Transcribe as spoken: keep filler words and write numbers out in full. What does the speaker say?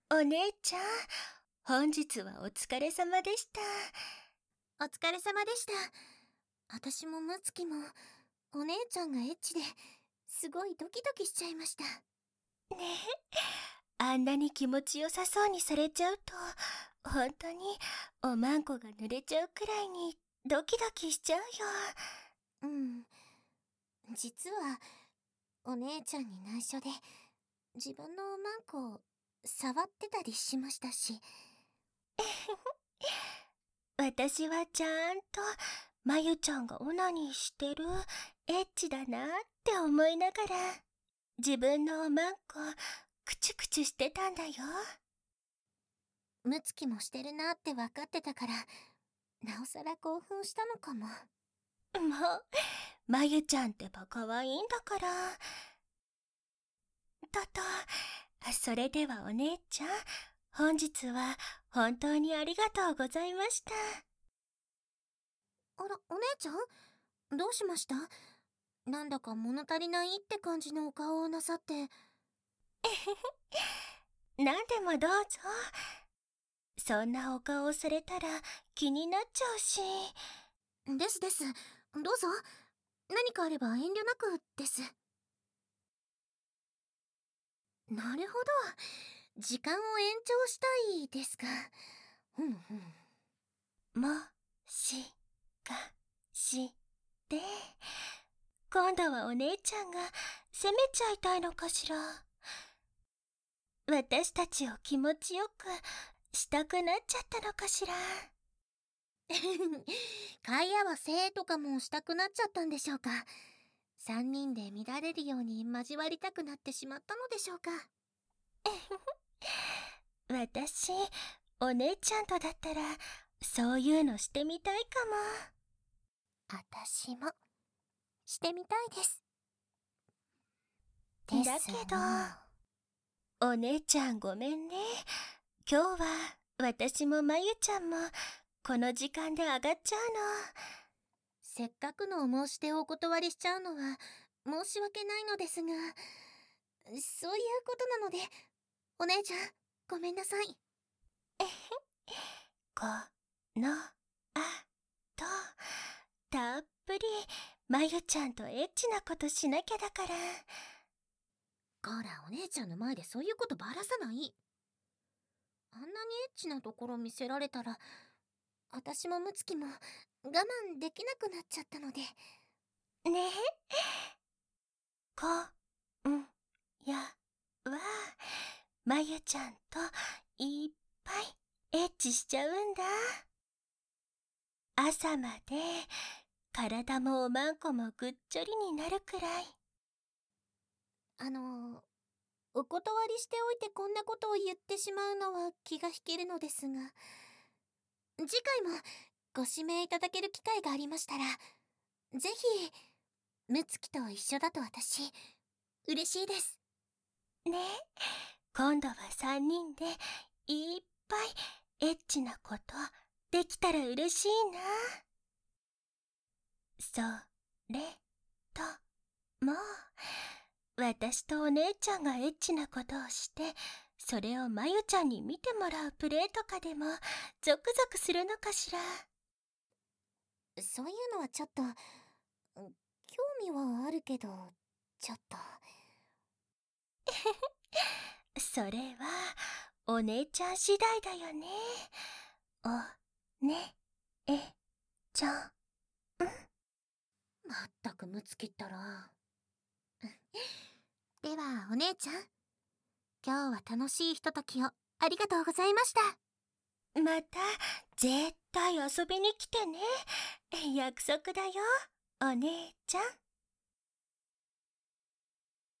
お姉ちゃん、本日はお疲れ様でした。 お疲れ様でした。私もムツキもお姉ちゃんがエッチですごいドキドキしちゃいました。ねえ、あんなに気持ちよさそうにされちゃうと、本当におまんこが濡れちゃうくらいにドキドキしちゃうよ。 うん。実はお姉ちゃんに内緒で自分のおまんこを触ってたりしましたし。 私はちゃんとまゆちゃんがオナニーしてるエッチだなって思いながら自分のおまんこクチュクチュしてたんだよ。 ムツキもしてるなって分かってたからなおさら興奮したのかも。 もうまゆちゃんってば可愛いんだから。とと、それではお姉ちゃん、本日は本当にありがとうございました。 あら、お姉ちゃんどうしました？なんだか物足りないって感じのお顔をなさって。 何でもどうぞ。そんなお顔をされたら気になっちゃうし。 ですです。どうぞ。何かあれば遠慮なくです。なるほど。時間を延長したいですか。ふんふん。 もしかして、今度はお姉ちゃんが責めちゃいたいのかしら。私たちを気持ちよくしたくなっちゃったのかしら。 貝合わせとかもしたくなっちゃったんでしょうか。三人で見られるように交わりたくなってしまったのでしょうか。 私、お姉ちゃんとだったらそういうのしてみたいかも。私もしてみたいです。 ですだけど、お姉ちゃんごめんね。今日は私もまゆちゃんもこの時間で上がっちゃうの。 せっかくのお申し出をお断りしちゃうのは申し訳ないのですが、そういうことなのでお姉ちゃんごめんなさい。 このあとたっぷりまゆちゃんとエッチなことしなきゃだから。 こら、お姉ちゃんの前でそういうことばらさない。あんなにエッチなところ見せられたら私もムツキも我慢できなくなっちゃったので。 ねえ、こんやはまゆちゃんといっぱいエッチしちゃうんだ。朝まで体もおまんこもぐっちょりになるくらい。 あのお断りしておいてこんなことを言ってしまうのは気が引けるのですが、次回もご指名いただける機会がありましたらぜひムツキと一緒だと私嬉しいです。 ね、今度はさんにんでいっぱいエッチなことできたら嬉しいな。それともう私とお姉ちゃんがエッチなことをしてそれをまゆちゃんに見てもらうプレイとかでもゾクゾクするのかしら。 そういうのはちょっと興味はあるけどちょっとそれはお姉ちゃん次第だよね。おねえちゃん。 まったくムツキったら。ではお姉ちゃん、今日は楽しいひとときをありがとうございました。 また絶対遊びに来てね。約束だよ、お姉ちゃん。